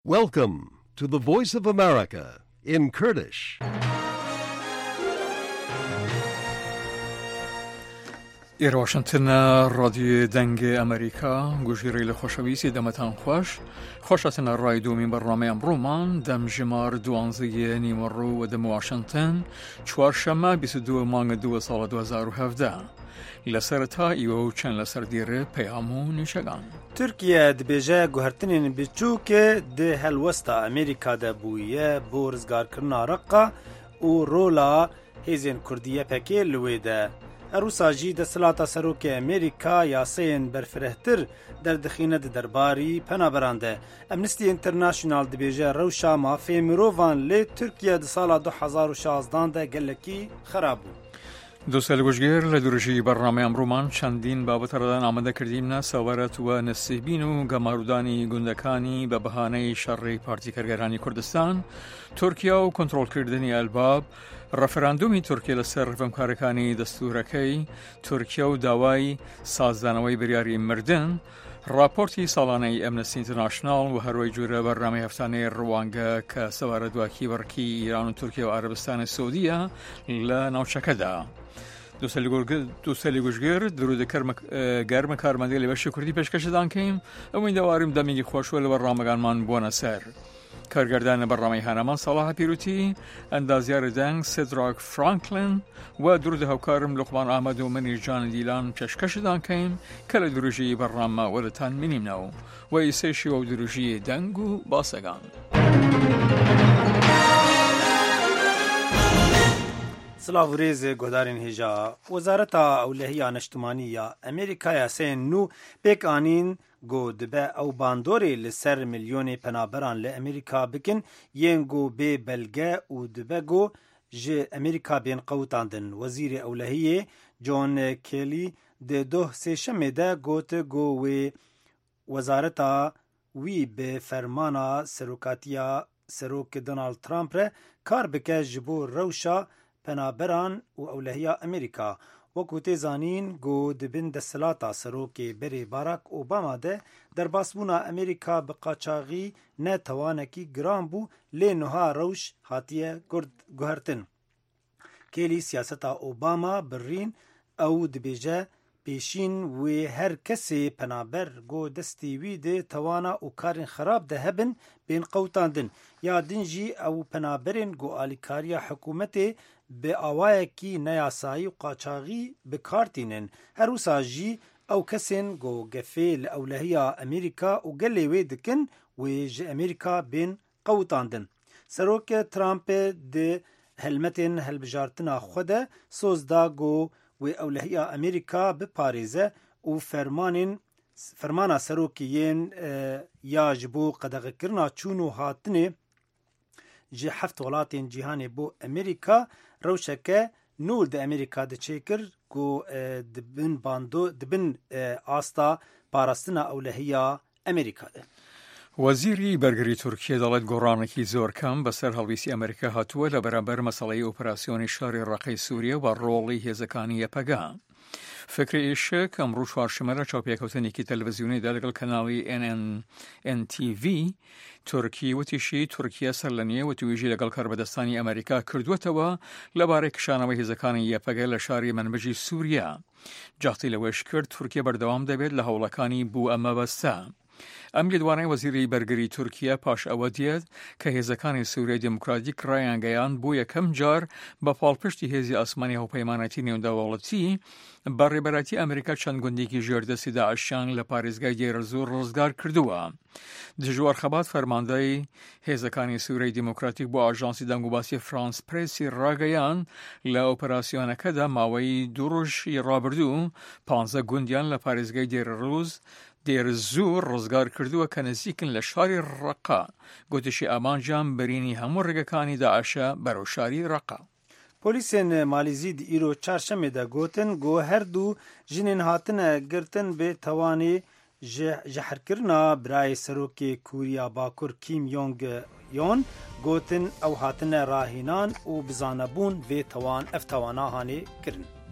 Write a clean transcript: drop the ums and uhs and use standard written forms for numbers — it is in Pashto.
Welcome to the Voice of America in Kurdish. إير واشنطن راديو دنگ أمريكا گوشیری لخوشویسی دمتان خوشتن رای دومین برنامه امرومان دم جمار دوانزی نیمرو و دم واشنطن چوارشنبه 22 مانگ 2 سال 2017 لسرتا ایو چند لسر دیره پیامو نشگان ترکیه دبیجه گوهرتنین بچوک ده هلوستا امریکا ده بویه بورزگار کرنا رقا و رولا هیزین کردیه پکی لویده روسا جی د سلاتا سروک امریکا یاسین برفرهتر در دخینه درباری پنابرانده امنستی انترناشنال دبیجه روشا مافی مرووان لی ترکیه د سالا 2016 ده گلکی خرابو دوستان گوشگر لدرجی برنامه امرومان چندین بابت ردان آمده کردیم نه سوارت و نسیبین و گمارودانی گندکانی به بهانه شر پارتی کارگرانی کردستان ترکیه و کنترل کردنی الباب رفراندومی ترکیه لسر رفمکارکانی دستورکی ترکیه و داوای سازدانوی بریاری مردن راپورتی سالانه امنستی اینترنشنال و هروی جوره برنامه هفتانه روانگه که سوارت و کیبرکی ایران و ترکیه و عربستان سعودیه لناوچکه ده دوستالی گوشگر درود گرم کارمندی لباش کردی پیشکش دان کیم امیدواریم دمیگی خوش و برنامه‌گان من بونا سر کارگردان برنامه هنرمان صلاح پیروتی اندازیار دنگ سدراک فرانکلین و درود هاوکارم لقمان احمد و منیر جان دیلان پیشکش دان کیم کل دروجی برنامه ولتان منیم نو و ایسیشی و دروجی دنگو باسگان سلاو ریز گودارین هجا وزارت اولهیان اجتماعی امریکا سین نو پیک آنین گو دبه او باندوری لسر میلیون پنابران لامریکا بکن ین گو بی بلگه او دبه گو جه امریکا بین قوتاندن وزیر اولهیه جون کیلی ده دوه سیشمه ده گوت گو وی وزارت وی به فرمانا سروکاتیا سروک دونالد ترامپ ره کار بکه جبو روشا پنابران و اولهیا امریکا وکو تیزانین گو دبن دستلاتا سروکی بری باراک اوباما ده در باسبونا امریکا بقاچاغی نه توانکی گرام بو لی نوها روش هاتیه گوهرتن. کلی سیاستا اوباما برین او دبیجه پیشین و هر کسی پنابر گو دستی وی ده توانا و کارین خراب ده هبن بین قوتاندن یا دنجی او پنابرین گو آلیکاریا حکومتی به آوائه کی نیاسایی و قاچاغی بکارتینن هر روسا جی او کسین گو گفیل اولهیا امریکا و گلی وی دکن و جی امریکا بین قوتاندن سروک ترامپ ده هلمتین هلبجارتنا خوده سوزدا گو و اولهیا امریکا به پاریزه و فرمانا سروکیین یا جبو قدغ کرنا چونو هاتنه جی هفت ولاتین جیهانی بو امریکا روشکه نور ده امریکا ده چیکر گو دبن آستا پاراستنا اولهیا امریکا ده وزیری برگری ترکیه دالت گورانکی زور کم بسر هلویسی امریکا هاتوه لبرابر مسئله اپراسیون شار رقی سوریه و رولی هزکانی پگا فکر ایشه که امروز چهارشنبه را چاپیکوتنی که تلویزیونی دلگل کانالی NNTV ترکیه و تیشی ترکیه سرلنیه و تویجی لگل کاربدستانی امریکا کردوته و لباره کشانوی هزکانی پگا لشاری منبجی سوریه جاختی لوش کرد ترکیه بردوام دبید لحولکانی بو اما بسته امجدوانه وزیری برگری ترکیه پاش اودید که هزکان سوریه دموکراتیک رایانگیان بو یکم جار با پالپشتی هزی اسمانی و پیمانتی نیمدولتی بر براتی امریکا چند گندگی جردسی داعشان لپارزگاه دیر زور رزگار کردوه. دجوار خبات فرمانده هزکان سوریه دموکراتیک بو آژانسی دنگوباسی فرانس پریسی راگیان لپاراسیون کدا ماوی دوروش رابردو 15 گندیان لپارزگاه دیر زور رزگار کردووە کە نزیکن لە شاری ڕەقا گوتشی ئامانجان بەرینی هەموو ڕێگەکانی داعشە بەرەو شاری ڕەقا. پۆلیسên مالیزی di îro çarşemê de gotin got her du jinên hatine girtin bê tewanî ji herkirina birayê serokê Kuriya Bakur Kim Jong-un gotin ew hatine rahînan û bizanebûn vê ev tewana hanê kirin.